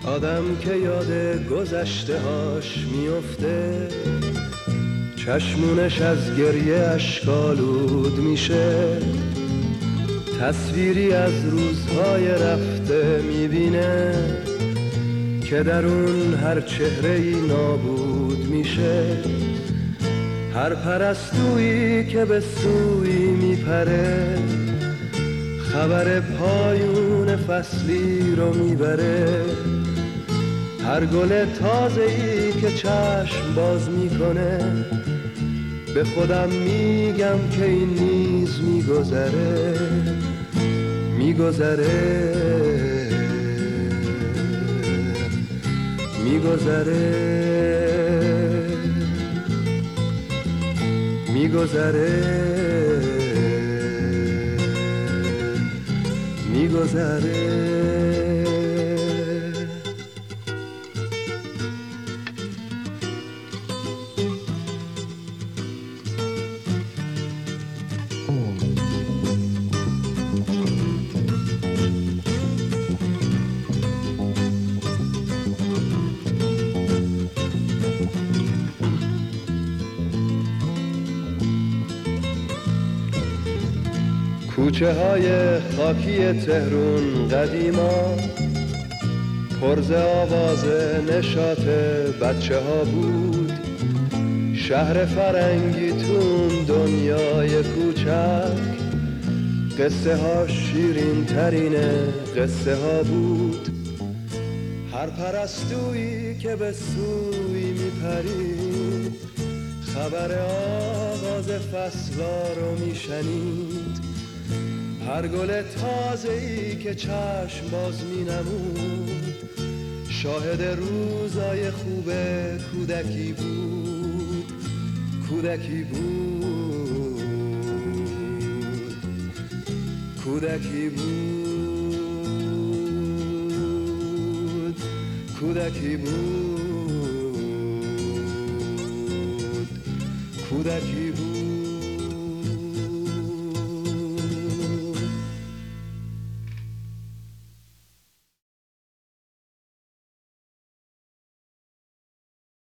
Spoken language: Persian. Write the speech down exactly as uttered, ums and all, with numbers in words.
آدم که یاد گذشته هاش میفته چشمونش از گریه اشکالود میشه، تصویری از روزهای رفته میبینه که در اون هر چهره‌ای نابود میشه. هر پرستویی که به سوی میپره خبر پایون فصلی رو میبره. هر گل تازه‌ای که چشم باز میکنه به خودم میگم که این نیز میگذره میگذره میگذره میگذره میگذره. کوچه های خاکی تهرون قدیما پرز آواز نشاط بچه ها بود. شهر فرنگی تون دنیای کوچک قصه ها شیرین ترین قصه ها بود. هر پرستویی که به سوی میپرید خبر آغاز فصلا رو میشنید. هر گل تازه‌ای که چشم باز می‌نمود شاهد روزای خوب کودکی بود کودکی بود کودکی بود کودکی بود کودکی